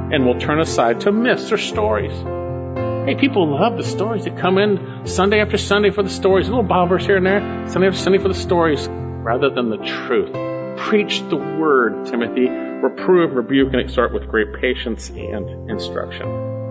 and will turn aside to myths or stories. Hey, people love the stories. They come in Sunday after Sunday for the stories, a little Bible verse here and there, Sunday after Sunday for the stories, rather than the truth. Preach the word, Timothy. Reprove, rebuke, and exhort with great patience and instruction.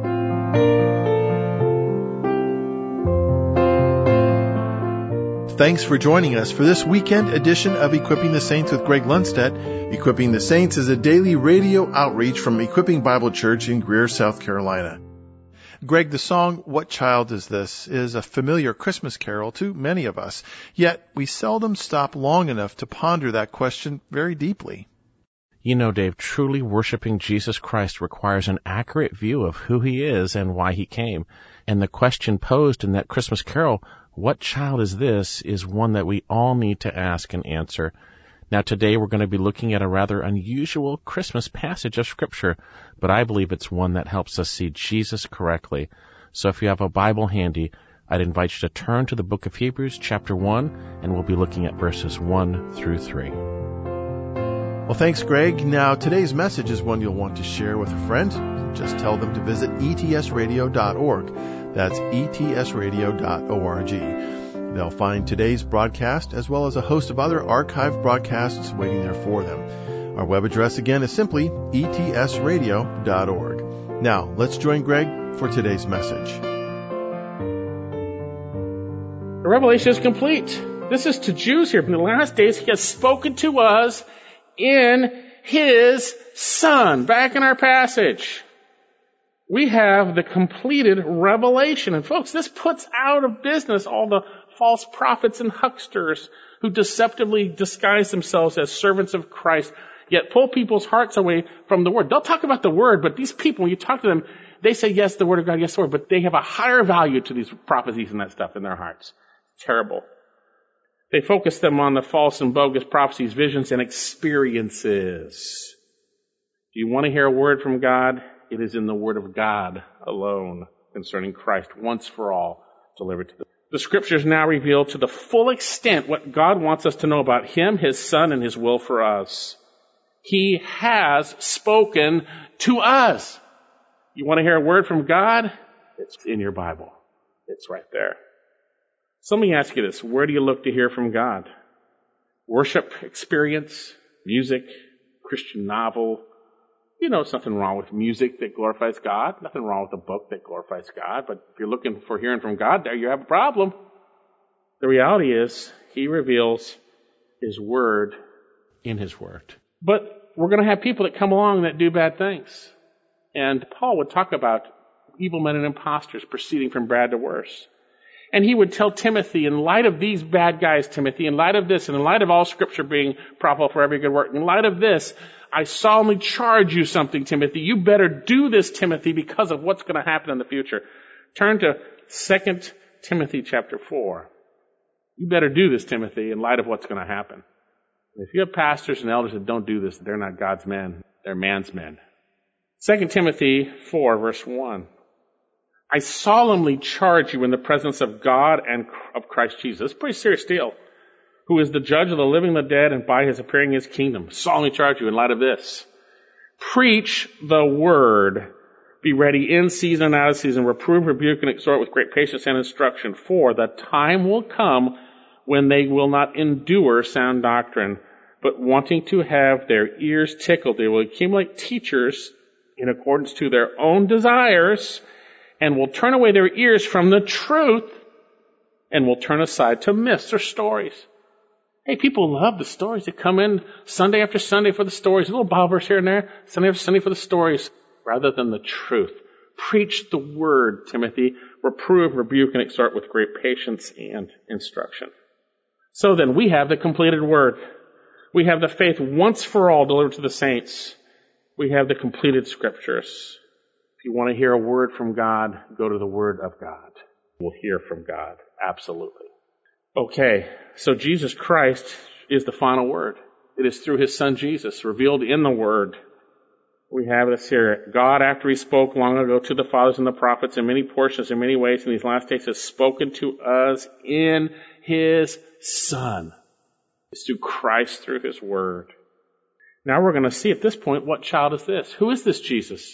Thanks for joining us for this weekend edition of Equipping the Saints with Greg Lundstedt. Equipping the Saints is a daily radio outreach from Equipping Bible Church in Greer, South Carolina. Greg, the song, What Child Is This?, is a familiar Christmas carol to many of us, yet we seldom stop long enough to ponder that question very deeply. You know, Dave, truly worshiping Jesus Christ requires an accurate view of who he is and why he came. And the question posed in that Christmas carol, what child is this, is one that we all need to ask and answer. Now, today we're going to be looking at a rather unusual Christmas passage of Scripture, but I believe it's one that helps us see Jesus correctly. So if you have a Bible handy, I'd invite you to turn to the book of Hebrews, chapter 1, and we'll be looking at verses 1 through 3. Well, thanks, Greg. Now, today's message is one you'll want to share with a friend. Just tell them to visit etsradio.org. That's etsradio.org. They'll find today's broadcast as well as a host of other archived broadcasts waiting there for them. Our web address again is simply etsradio.org. Now, let's join Greg for today's message. The revelation is complete. This is to Jews here. In the last days, he has spoken to us in his Son. Back in our passage, we have the completed revelation. And folks, this puts out of business all the false prophets and hucksters who deceptively disguise themselves as servants of Christ, yet pull people's hearts away from the Word. They'll talk about the Word, but these people, when you talk to them, they say, yes, the Word of God, yes, the Word, but they have a higher value to these prophecies and that stuff in their hearts. Terrible. They focus them on the false and bogus prophecies, visions, and experiences. Do you want to hear a word from God? It is in the Word of God alone concerning Christ, once for all, delivered to them. The Scriptures now reveal to the full extent what God wants us to know about Him, His Son, and His will for us. He has spoken to us. You want to hear a word from God? It's in your Bible. It's right there. So let me ask you this. Where do you look to hear from God? Worship experience, music, Christian novel. You know, there's nothing wrong with music that glorifies God. Nothing wrong with a book that glorifies God. But if you're looking for hearing from God, there you have a problem. The reality is, He reveals His Word in His Word. But we're going to have people that come along that do bad things. And Paul would talk about evil men and imposters proceeding from bad to worse. And he would tell Timothy, in light of these bad guys, Timothy, in light of this, and in light of all Scripture being profitable for every good work, in light of this, I solemnly charge you something, Timothy. You better do this, Timothy, because of what's going to happen in the future. Turn to 2 Timothy chapter 4. You better do this, Timothy, in light of what's going to happen. If you have pastors and elders that don't do this, they're not God's men. They're man's men. 2 Timothy 4, verse 1. I solemnly charge you in the presence of God and of Christ Jesus. It's a pretty serious deal. Who is the judge of the living and the dead, and by His appearing in His kingdom. Solemnly charge you in light of this. Preach the word. Be ready in season and out of season. Reprove, rebuke, and exhort with great patience and instruction. For the time will come when they will not endure sound doctrine, but wanting to have their ears tickled, they will accumulate teachers in accordance to their own desires, and will turn away their ears from the truth, and will turn aside to myths or stories. Hey, people love the stories. They come in Sunday after Sunday for the stories, a little Bible verse here and there, Sunday after Sunday for the stories, rather than the truth. Preach the word, Timothy. Reprove, rebuke, and exhort with great patience and instruction. So then, we have the completed word. We have the faith once for all delivered to the saints. We have the completed Scriptures. If you want to hear a word from God, go to the Word of God. We'll hear from God. Absolutely. Okay, so Jesus Christ is the final word. It is through His Son Jesus, revealed in the Word. We have this here. God, after He spoke long ago to the fathers and the prophets in many portions, in many ways, in these last days, has spoken to us in His Son. It's through Christ, through His Word. Now we're going to see at this point, what child is this? Who is this Jesus?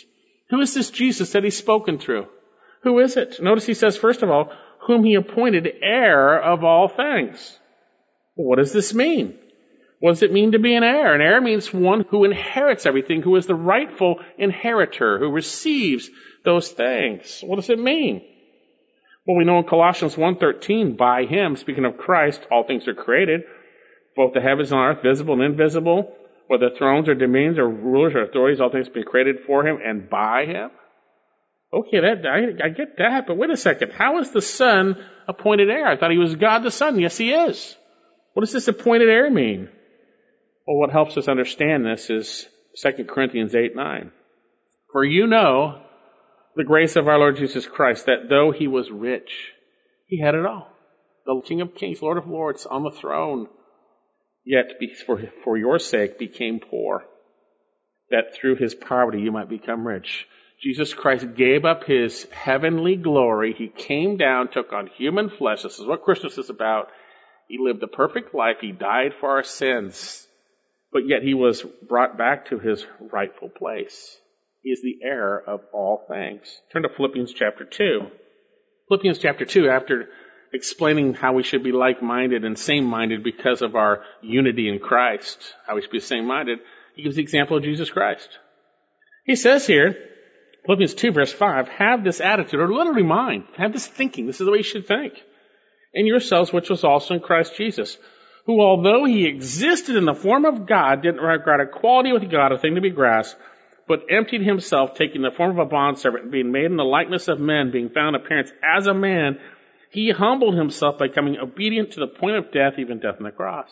Who is this Jesus that he's spoken through? Who is it? Notice he says, first of all, whom he appointed heir of all things. Well, what does this mean? What does it mean to be an heir? An heir means one who inherits everything, who is the rightful inheritor, who receives those things. What does it mean? Well, we know in Colossians 1:13, by him, speaking of Christ, all things are created, both the heavens and earth, visible and invisible, whether thrones or dominions or rulers or authorities, all things have been created for him and by him. Okay, I get that, but wait a second. How is the Son appointed heir? I thought he was God the Son. Yes, he is. What does this appointed heir mean? Well, what helps us understand this is 2 Corinthians 8:9. For you know the grace of our Lord Jesus Christ, that though he was rich, he had it all. The King of Kings, Lord of Lords, on the throne, yet for your sake became poor, that through his poverty you might become rich. Jesus Christ gave up his heavenly glory. He came down, took on human flesh. This is what Christmas is about. He lived a perfect life. He died for our sins. But yet he was brought back to his rightful place. He is the heir of all things. Turn to Philippians chapter 2. Philippians chapter 2, after explaining how we should be like-minded and same-minded because of our unity in Christ, how we should be same-minded, he gives the example of Jesus Christ. He says here, Philippians 2 verse 5, have this attitude, or literally mind, have this thinking, this is the way you should think, in yourselves, which was also in Christ Jesus, who although he existed in the form of God, didn't regard equality with God a thing to be grasped, but emptied himself, taking the form of a bondservant, being made in the likeness of men, being found in appearance as a man, he humbled himself by becoming obedient to the point of death, even death on the cross.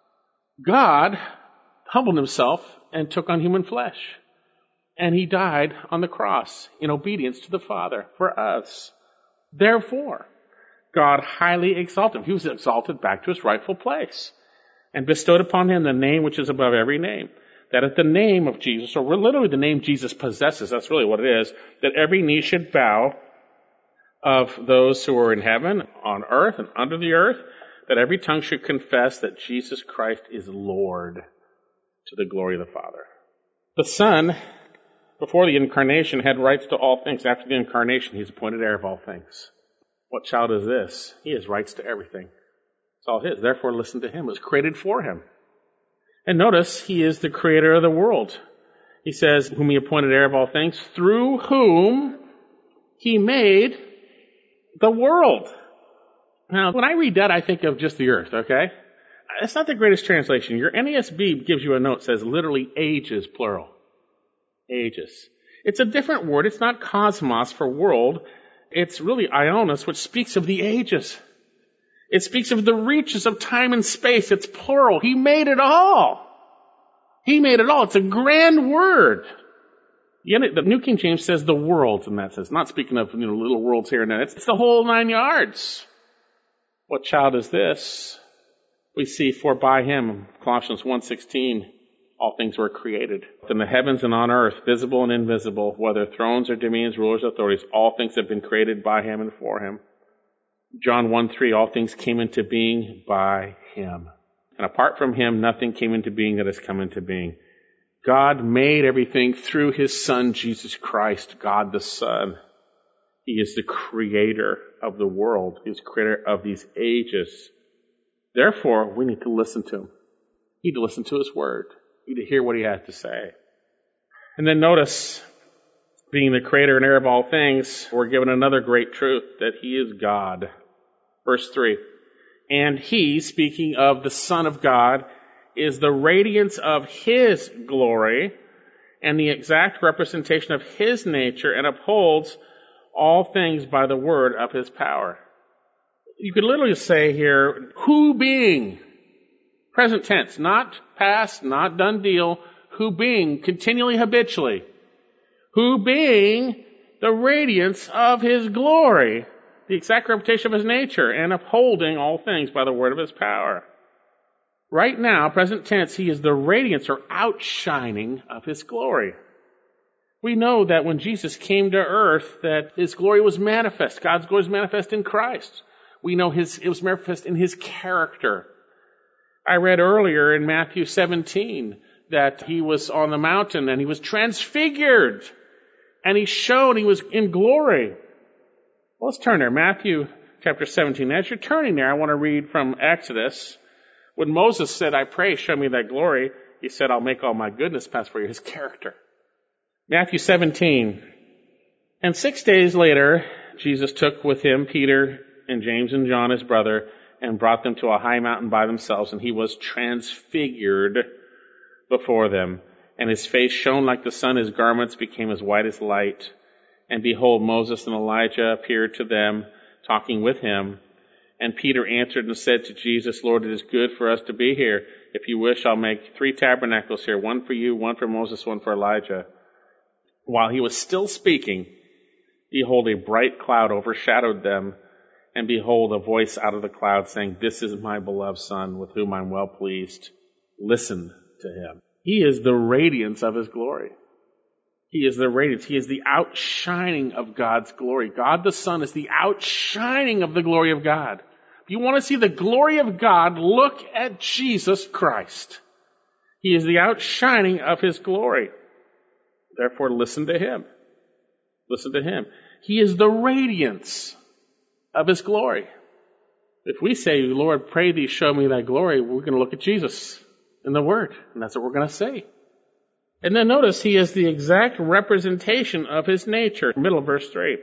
God humbled himself and took on human flesh. And he died on the cross in obedience to the Father for us. Therefore, God highly exalted him. He was exalted back to his rightful place and bestowed upon him the name which is above every name. That at the name of Jesus, or literally the name Jesus possesses, that's really what it is, that every knee should bow of those who are in heaven, on earth, and under the earth, that every tongue should confess that Jesus Christ is Lord, to the glory of the Father. The Son, before the incarnation, had rights to all things. After the incarnation, he's appointed heir of all things. What child is this? He has rights to everything. It's all his. Therefore, listen to him. It was created for him. And notice, he is the creator of the world. He says, whom he appointed heir of all things, through whom he made the world. Now, when I read that, I think of just the earth, okay? It's not the greatest translation. Your NASB gives you a note that says literally ages, plural. Ages. It's a different word. It's not cosmos for world. It's really ionos, which speaks of the ages. It speaks of the reaches of time and space. It's plural. He made it all. He made it all. It's a grand word. The New King James says the worlds in that sense. Not speaking of little worlds here and there. It's the whole 9 yards. What child is this? We see, for by him, Colossians 1:16, all things were created. In the heavens and on earth, visible and invisible, whether thrones or dominions, rulers, authorities, all things have been created by him and for him. John 1:3, all things came into being by him. And apart from him, nothing came into being that has come into being. God made everything through his Son, Jesus Christ, God the Son. He is the creator of the world. He is the creator of these ages. Therefore, we need to listen to him. We need to listen to his word. We need to hear what he has to say. And then notice, being the creator and heir of all things, we're given another great truth, that he is God. Verse 3, and he, speaking of the Son of God, is the radiance of his glory and the exact representation of his nature, and upholds all things by the word of his power. You could literally say here, who being, present tense, not past, not done deal, who being, continually, habitually, who being the radiance of his glory, the exact representation of his nature, and upholding all things by the word of his power. Right now, present tense, he is the radiance or outshining of his glory. We know that when Jesus came to earth, that his glory was manifest. God's glory was manifest in Christ. We know it was manifest in his character. I read earlier in Matthew 17 that he was on the mountain and he was transfigured. and he showed he was in glory. Well, let's turn there. Matthew chapter 17. As you're turning there, I want to read from Exodus. When Moses said, I pray, show me that glory, he said, I'll make all my goodness pass for you, his character. Matthew 17. And 6 days later, Jesus took with him Peter and James and John, his brother, and brought them to a high mountain by themselves, and he was transfigured before them. And his face shone like the sun, his garments became as white as light. And behold, Moses and Elijah appeared to them, talking with him. And Peter answered and said to Jesus, Lord, it is good for us to be here. If you wish, I'll make 3 tabernacles here, one for you, one for Moses, one for Elijah. While he was still speaking, behold, a bright cloud overshadowed them. And behold, a voice out of the cloud saying, this is my beloved Son, with whom I'm well pleased. Listen to him. He is the radiance of his glory. He is the radiance. He is the outshining of God's glory. God the Son is the outshining of the glory of God. If you want to see the glory of God, look at Jesus Christ. He is the outshining of his glory. Therefore, listen to him. Listen to him. He is the radiance of his glory. If we say, Lord, pray thee, show me thy glory, we're going to look at Jesus in the Word, and that's what we're going to say. And then notice he is the exact representation of his nature. Middle of verse 3.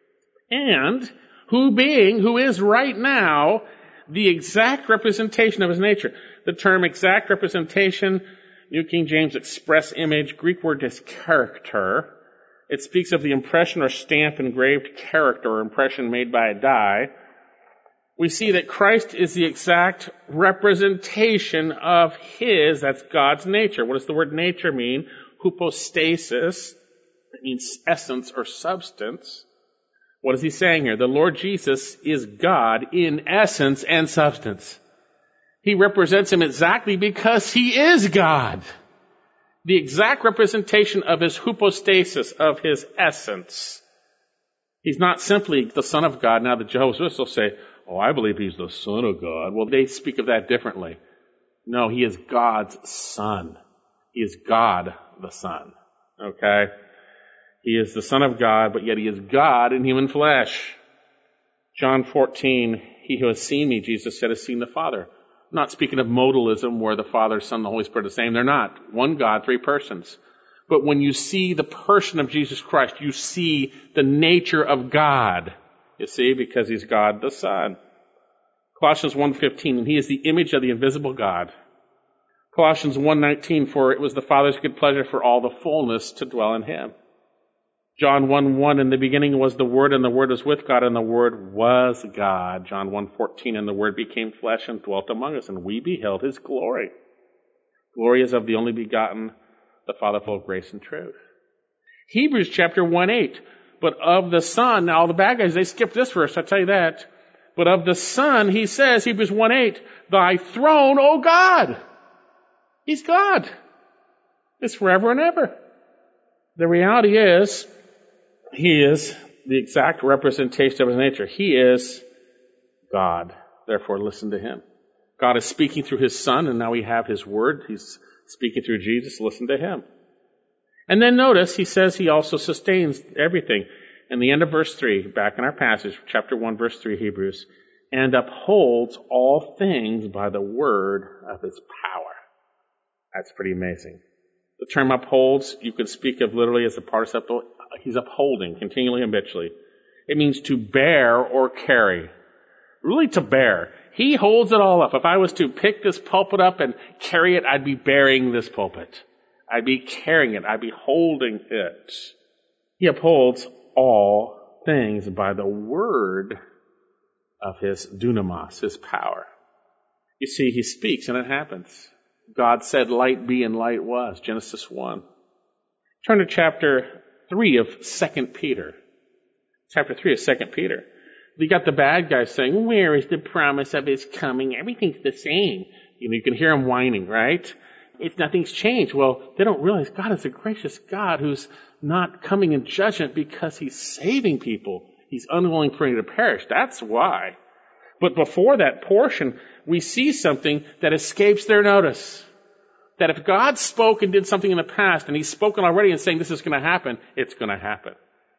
And who is right now the exact representation of his nature. The term exact representation, New King James express image, Greek word is character. It speaks of the impression or stamp, engraved character or impression made by a die. We see that Christ is the exact representation of his, that's God's nature. What does the word nature mean? Hypostasis. It means essence or substance. What is he saying here? The Lord Jesus is God in essence and substance. He represents him exactly because he is God. The exact representation of his hypostasis, of his essence. He's not simply the Son of God. Now the Jehovah's Witnesses will say, oh, I believe he's the Son of God. Well, they speak of that differently. No, he is God's Son. He is God the Son. Okay? He is the Son of God, but yet he is God in human flesh. John 14, he who has seen me, Jesus said, has seen the Father. I'm not speaking of modalism where the Father, Son, and the Holy Spirit are the same. They're not. One God, 3 persons. But when you see the person of Jesus Christ, you see the nature of God. You see, because he's God the Son. Colossians 1:15, and he is the image of the invisible God. Colossians 1:19, for it was the Father's good pleasure for all the fullness to dwell in him. John 1:1, in the beginning was the Word, and the Word was with God, and the Word was God. John 1:14, and the Word became flesh and dwelt among us, and we beheld his glory. Glory is of the only begotten, the Father full of grace and truth. Hebrews chapter 1:8, but of the Son, now all the bad guys, they skip this verse, I'll tell you that. But of the Son, he says, Hebrews 1:8, thy throne, O God. He's God. It's forever and ever. The reality is, he is the exact representation of his nature. He is God. Therefore, listen to him. God is speaking through his Son, and now we have his Word. He's speaking through Jesus. Listen to him. And then notice, he says he also sustains everything. In the end of verse 3, back in our passage, chapter 1, verse 3, Hebrews, and upholds all things by the word of his power. That's pretty amazing. The term upholds, you could speak of literally as a participle. He's upholding, continually, habitually. It means to bear or carry. Really to bear. He holds it all up. If I was to pick this pulpit up and carry it, I'd be bearing this pulpit. I'd be carrying it. I'd be holding it. He upholds all things by the word of his dunamis, his power. You see, he speaks and it happens. God said, light be, and light was. Genesis 1. Turn to chapter 3 of 2 Peter. Chapter 3 of 2 Peter. You got the bad guy saying, where is the promise of his coming? Everything's the same. You can hear him whining, right? Nothing's changed. Well, they don't realize God is a gracious God who's not coming in judgment because he's saving people. He's unwilling for any to perish. That's why. But before that portion, we see something that escapes their notice. That if God spoke and did something in the past, and He's spoken already and saying this is going to happen, it's going to happen.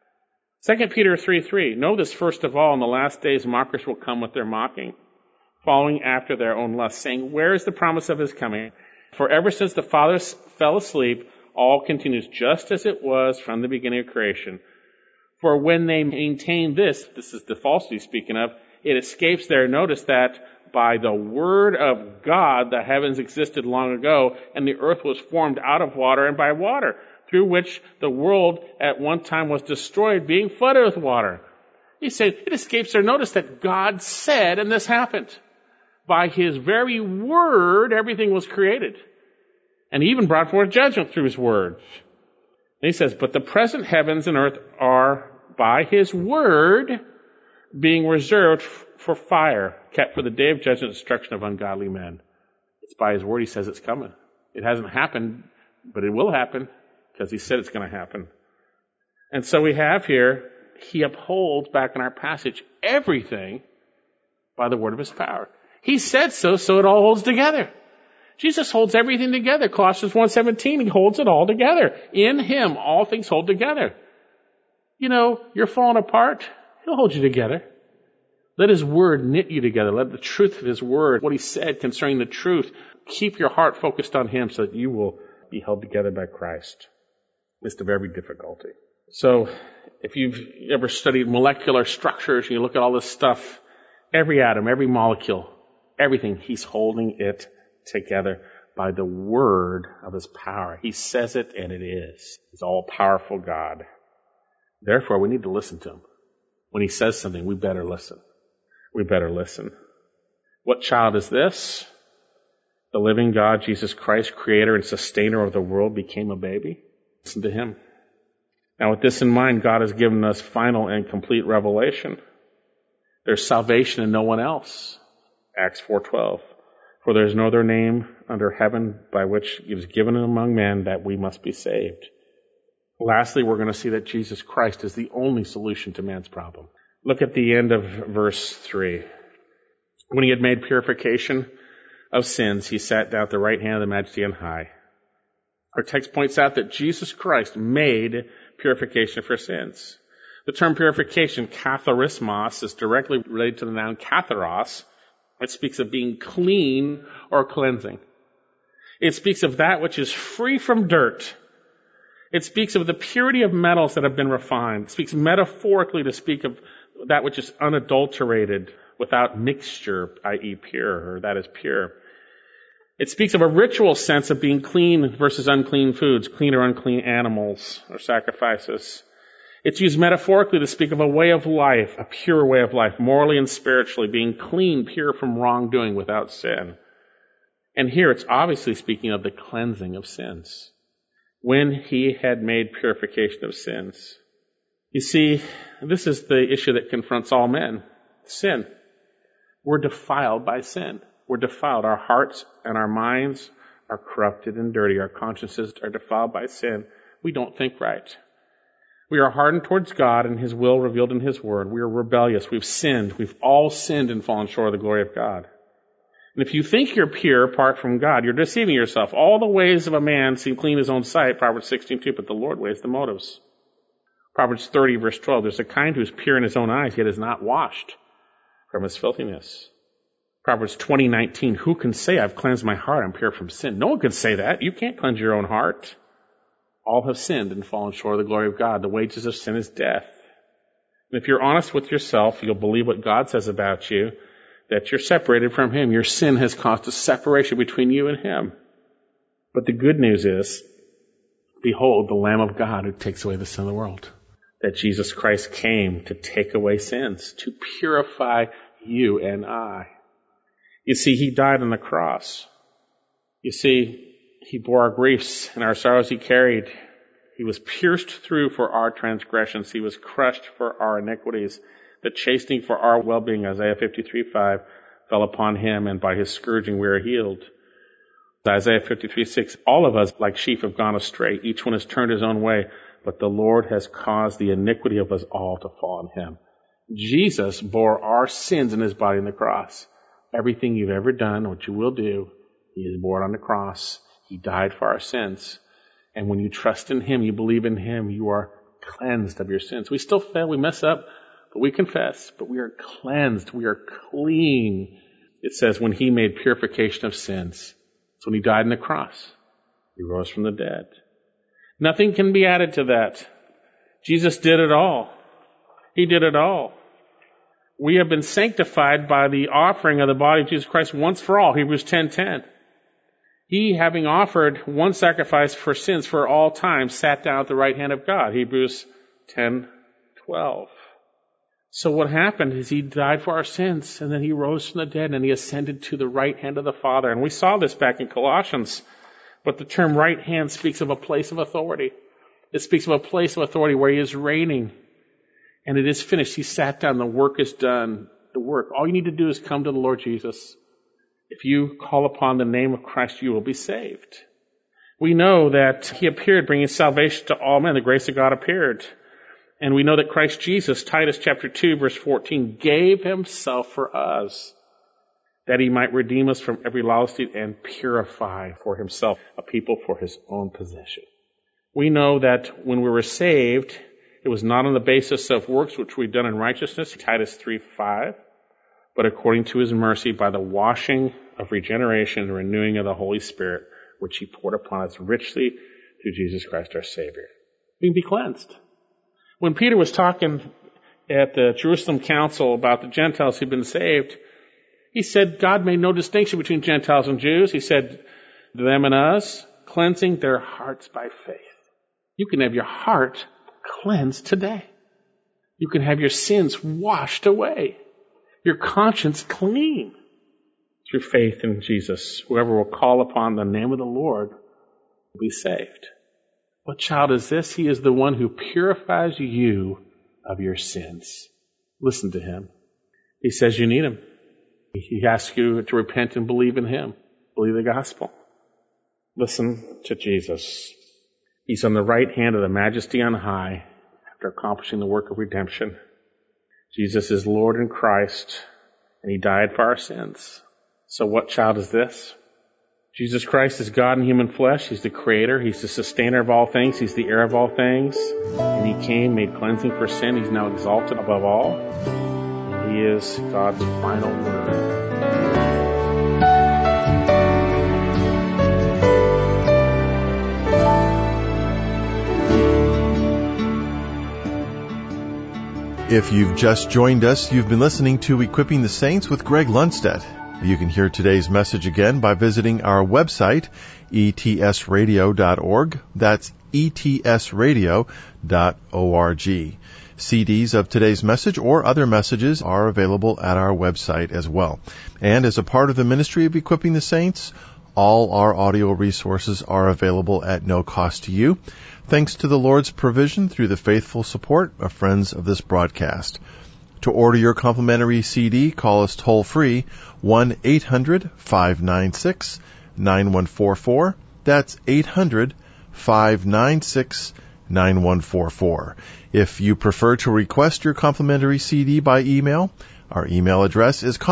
2 Peter 3:3, know this first of all, in the last days mockers will come with their mocking, following after their own lust, saying, where is the promise of His coming? For ever since the fathers fell asleep, all continues just as it was from the beginning of creation. For when they maintain this is the falsity speaking of, it escapes their notice that by the word of God the heavens existed long ago, and the earth was formed out of water and by water, through which the world at one time was destroyed, being flooded with water. He said it escapes their notice that God said, and this happened. By His very word, everything was created. And He even brought forth judgment through His word. And He says, but the present heavens and earth are by His word being reserved for fire, kept for the day of judgment and destruction of ungodly men. It's by His word He says it's coming. It hasn't happened, but it will happen because He said it's going to happen. And so we have here, He upholds, back in our passage, everything by the word of His power. He said so it all holds together. Jesus holds everything together. Colossians 1:17, He holds it all together. In Him, all things hold together. You know, you're falling apart, He'll hold you together. Let His word knit you together. Let the truth of His word, what He said concerning the truth, keep your heart focused on Him so that you will be held together by Christ in the midst of every difficulty. So, if you've ever studied molecular structures and you look at all this stuff, every atom, every molecule, everything, He's holding it together by the word of His power. He says it and it is. He's all-powerful God. Therefore, we need to listen to Him. When He says something, we better listen. We better listen. What child is this? The living God, Jesus Christ, creator and sustainer of the world, became a baby. Listen to Him. Now, with this in mind, God has given us final and complete revelation. There's salvation in no one else. Acts 4:12. For there is no other name under heaven by which it is given among men that we must be saved. Lastly, we're going to see that Jesus Christ is the only solution to man's problem. Look at the end of verse 3. When He had made purification of sins, He sat down at the right hand of the Majesty on high. Our text points out that Jesus Christ made purification for sins. The term purification, katharismos, is directly related to the noun katharos. It speaks of being clean or cleansing. It speaks of that which is free from dirt. It speaks of the purity of metals that have been refined. It speaks metaphorically to speak of that which is unadulterated, without mixture, i.e. pure, or that is pure. It speaks of a ritual sense of being clean versus unclean foods, clean or unclean animals or sacrifices. It's used metaphorically to speak of a way of life, a pure way of life, morally and spiritually, being clean, pure from wrongdoing without sin. And here it's obviously speaking of the cleansing of sins. When He had made purification of sins. You see, this is the issue that confronts all men. Sin. We're defiled by sin. We're defiled. Our hearts and our minds are corrupted and dirty. Our consciences are defiled by sin. We don't think right. We are hardened towards God and His will revealed in His word. We are rebellious. We've sinned. We've all sinned and fallen short of the glory of God. And if you think you're pure apart from God, you're deceiving yourself. All the ways of a man seem clean in his own sight, Proverbs 16:2, but the Lord weighs the motives. Proverbs 30, verse 12, there's a kind who is pure in his own eyes, yet is not washed from his filthiness. Proverbs 20:19, who can say, I've cleansed my heart, I'm pure from sin? No one can say that. You can't cleanse your own heart. All have sinned and fallen short of the glory of God. The wages of sin is death. And if you're honest with yourself, you'll believe what God says about you, that you're separated from Him. Your sin has caused a separation between you and Him. But the good news is, behold, the Lamb of God who takes away the sin of the world. That Jesus Christ came to take away sins, to purify you and I. You see, He died on the cross. You see, He bore our griefs and our sorrows He carried. He was pierced through for our transgressions. He was crushed for our iniquities. The chastening for our well-being, Isaiah 53:5, fell upon Him, and by His scourging we are healed. Isaiah 53:6, all of us like sheep have gone astray. Each one has turned his own way, but the Lord has caused the iniquity of us all to fall on Him. Jesus bore our sins in His body on the cross. Everything you've ever done, what you will do, He has borne on the cross. He died for our sins. And when you trust in Him, you believe in Him, you are cleansed of your sins. We still fail, we mess up, but we confess, but we are cleansed, we are clean. It says when He made purification of sins, it's when He died on the cross. He rose from the dead. Nothing can be added to that. Jesus did it all. He did it all. We have been sanctified by the offering of the body of Jesus Christ once for all, Hebrews 10:10. He, having offered one sacrifice for sins for all time, sat down at the right hand of God, Hebrews 10:12. So what happened is He died for our sins, and then He rose from the dead, and He ascended to the right hand of the Father. And we saw this back in Colossians. But the term right hand speaks of a place of authority. It speaks of a place of authority where He is reigning. And it is finished. He sat down. The work is done. The work. All you need to do is come to the Lord Jesus. If you call upon the name of Christ, you will be saved. We know that He appeared bringing salvation to all men. The grace of God appeared. And we know that Christ Jesus, Titus chapter 2, verse 14, gave Himself for us that He might redeem us from every lawlessness and purify for Himself a people for His own possession. We know that when we were saved, it was not on the basis of works which we've done in righteousness, Titus 3:5, but according to His mercy by the washing of regeneration and renewing of the Holy Spirit, which He poured upon us richly through Jesus Christ our Savior. We can be cleansed. When Peter was talking at the Jerusalem Council about the Gentiles who'd been saved, he said God made no distinction between Gentiles and Jews. He said, them and us, cleansing their hearts by faith. You can have your heart cleansed today. You can have your sins washed away. Your conscience clean through faith in Jesus. Whoever will call upon the name of the Lord will be saved. What child is this? He is the one who purifies you of your sins. Listen to Him. He says you need Him. He asks you to repent and believe in Him. Believe the gospel. Listen to Jesus. He's on the right hand of the Majesty on high after accomplishing the work of redemption. Jesus is Lord in Christ, and He died for our sins. So what child is this? Jesus Christ is God in human flesh. He's the creator. He's the sustainer of all things. He's the heir of all things. And He came, made cleansing for sin. He's now exalted above all. And He is God's final word. If you've just joined us, you've been listening to Equipping the Saints with Greg Lundstedt. You can hear today's message again by visiting our website, etsradio.org. That's etsradio.org. CDs of today's message or other messages are available at our website as well. And as a part of the ministry of Equipping the Saints, all our audio resources are available at no cost to you, thanks to the Lord's provision through the faithful support of friends of this broadcast. To order your complimentary CD, call us toll-free, 1-800-596-9144. That's 800-596-9144. If you prefer to request your complimentary CD by email, our email address is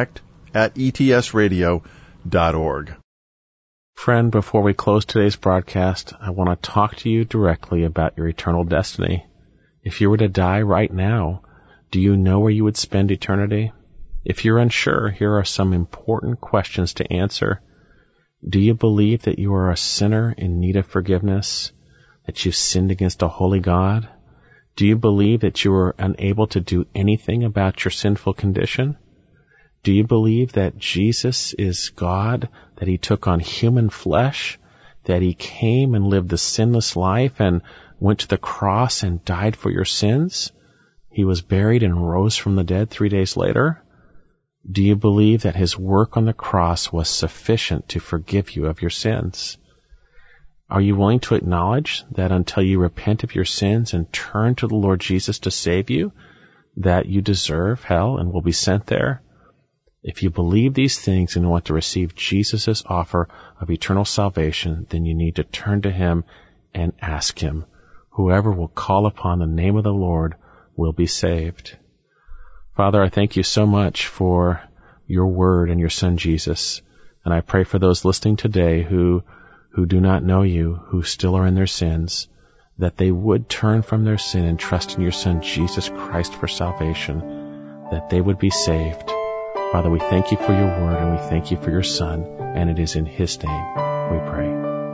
contact@etsradio.org. Friend, before we close today's broadcast, I want to talk to you directly about your eternal destiny. If you were to die right now, do you know where you would spend eternity? If you're unsure, here are some important questions to answer. Do you believe that you are a sinner in need of forgiveness, that you've sinned against a holy God? Do you believe that you are unable to do anything about your sinful condition? Do you believe that Jesus is God, that He took on human flesh, that He came and lived the sinless life and went to the cross and died for your sins? He was buried and rose from the dead 3 days later? Do you believe that His work on the cross was sufficient to forgive you of your sins? Are you willing to acknowledge that until you repent of your sins and turn to the Lord Jesus to save you, that you deserve hell and will be sent there? If you believe these things and want to receive Jesus' offer of eternal salvation, then you need to turn to Him and ask Him. Whoever will call upon the name of the Lord will be saved. Father, I thank you so much for your word and your Son Jesus. And I pray for those listening today who who do not know you, who still are in their sins, that they would turn from their sin and trust in your Son, Jesus Christ, for salvation, that they would be saved. Father, we thank you for your word, and we thank you for your Son, and it is in his name we pray.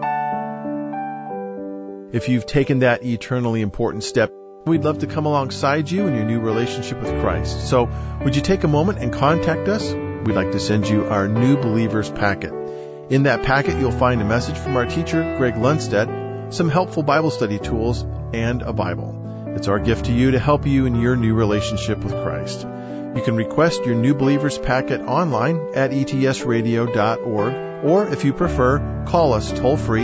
If you've taken that eternally important step, we'd love to come alongside you in your new relationship with Christ. So would you take a moment and contact us? We'd like to send you our New Believers packet. In that packet, you'll find a message from our teacher, Greg Lundstedt, some helpful Bible study tools, and a Bible. It's our gift to you to help you in your new relationship with Christ. You can request your New Believers packet online at etsradio.org, or if you prefer, call us toll-free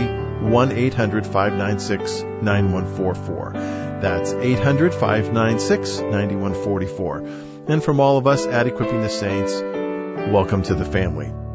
1-800-596-9144. That's 800-596-9144. And from all of us at Equipping the Saints, welcome to the family.